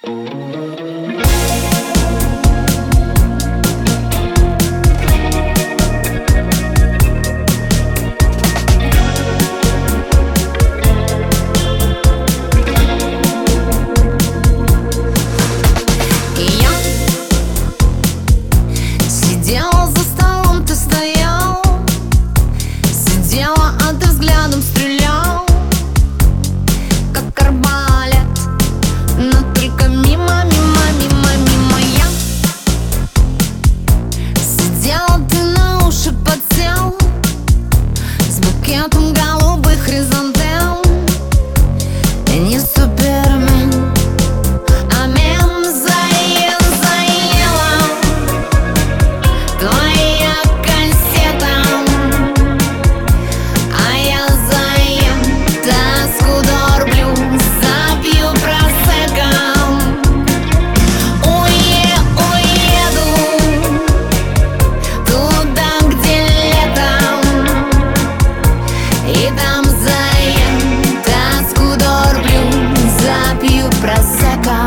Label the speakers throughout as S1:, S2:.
S1: Сидела за столом, ты стоял, сидела, а ты взглядом стрелял, как арбалет, но только мимо, мимо, мимо, мимо. Я сидела, ты на уши подсел с букетом голубых хризантем. Не супермен, а мем заела твоя кассета, а я заем тоску дорблю, запью просекко. Уеду туда, где летом, и там заем тоску дорблю, запью просекко.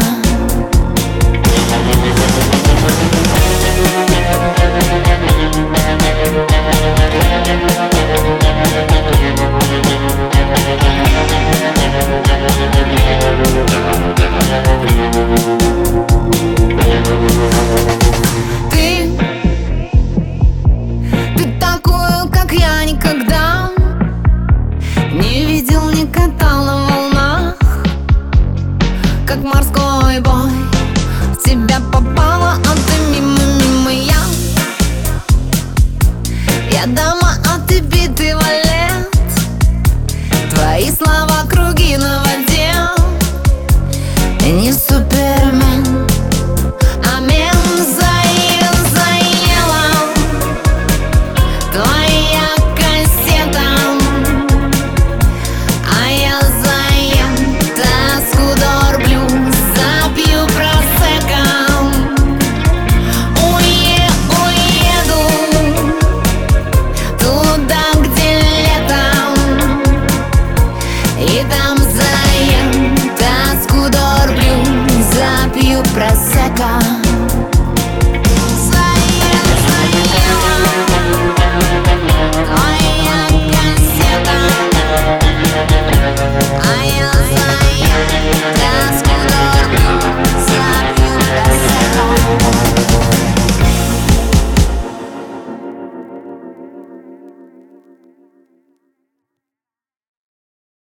S1: Ты такую, как я, никогда не видел, не катал на волнах, как морской бой. В тебя попала, а ты мимо, мимо. Я дама, а ты битый валет. Твои слова круги на воде. Не